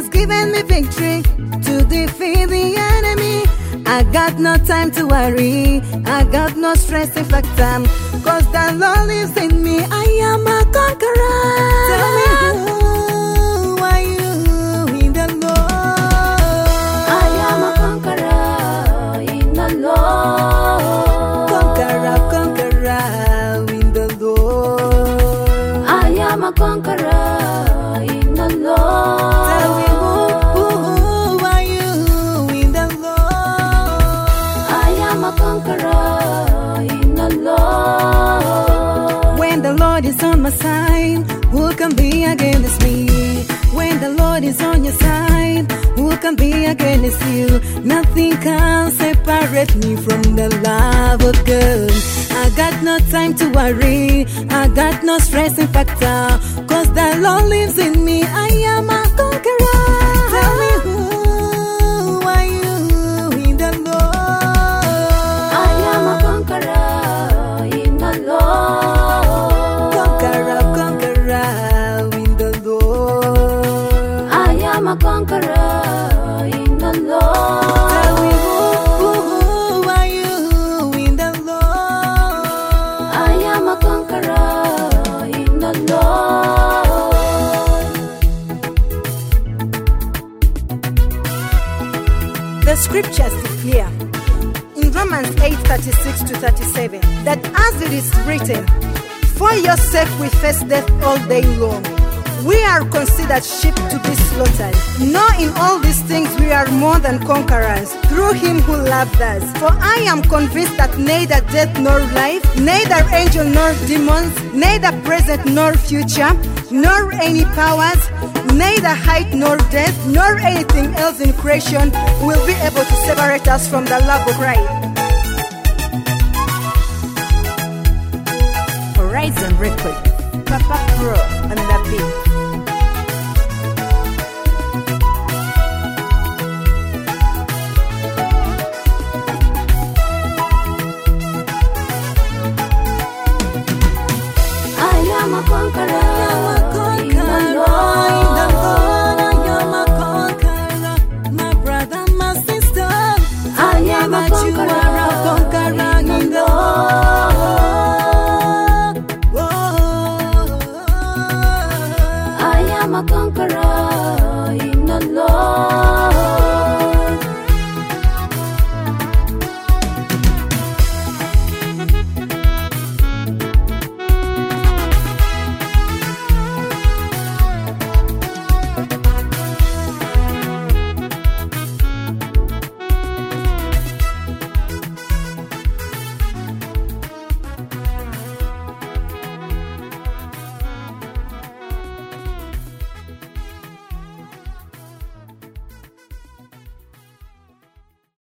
has given me victory to defeat the enemy. I got no time to worry, I got no stress in fact cause the Lord lives in me. I am a conqueror. Tell me who are you in the Lord? I am a conqueror in the Lord. Conqueror, conqueror in the Lord. I am a conqueror in the Lord. Tell me who are you in the Lord? I am a conqueror in the Lord. When the Lord is on my side, who can be against me? When the Lord is on your side, who can be against you? Nothing can separate me from the love of God. I got no time to worry, I got no stress in fact cause the Lord lives in me. I am a conqueror. Tell me who are you in the Lord? I am a conqueror in the Lord. Conqueror, conqueror in the Lord. I am a conqueror in the Lord. Tell me who are you in the Lord? I am a conqueror in the Lord. The scriptures declare in Romans 8:36-37 that as it is written, for your sake we face death all day long. We are considered sheep to be slaughtered. No, in all these things we are more than conquerors through him who loved us. For I am convinced that neither death nor life, neither angel nor demons, neither present nor future, nor any powers, neither height nor depth, nor anything else in creation will be able to separate us from the love of Christ. Horizon Record, Papa Pro and the beat. I am a conqueror